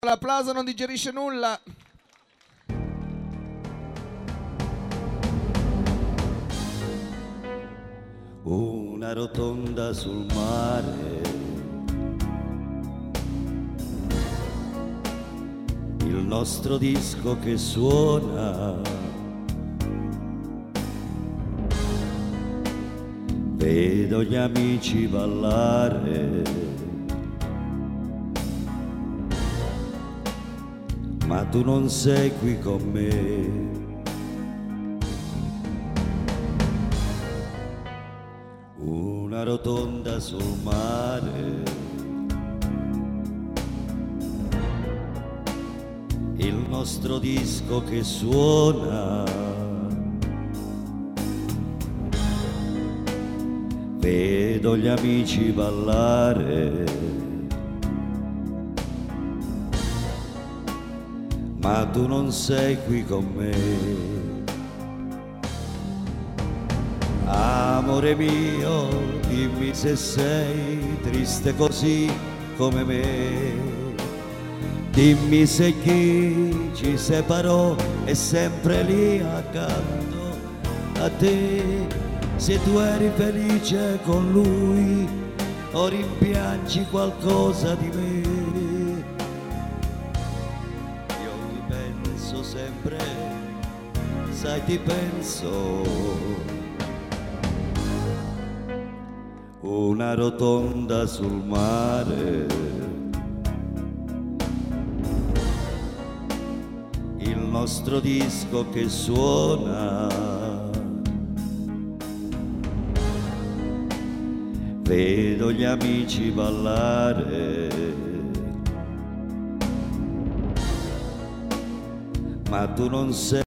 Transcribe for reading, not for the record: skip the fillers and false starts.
L'applauso non digerisce nulla. Una rotonda sul mare, il nostro disco che suona, vedo gli amici ballare, ma tu non sei qui con me. Una rotonda sul mare, il nostro disco che suona, vedo gli amici ballare, ma tu non sei qui con me. Amore mio, dimmi se sei triste così come me. Dimmi se chi ci separò è sempre lì accanto a te. Se tu eri felice con lui o rimpiangi qualcosa di me. Io ti penso sempre, sai ti penso. Una rotonda sul mare, il nostro disco che suona, vedo gli amici ballare, ma tu non sei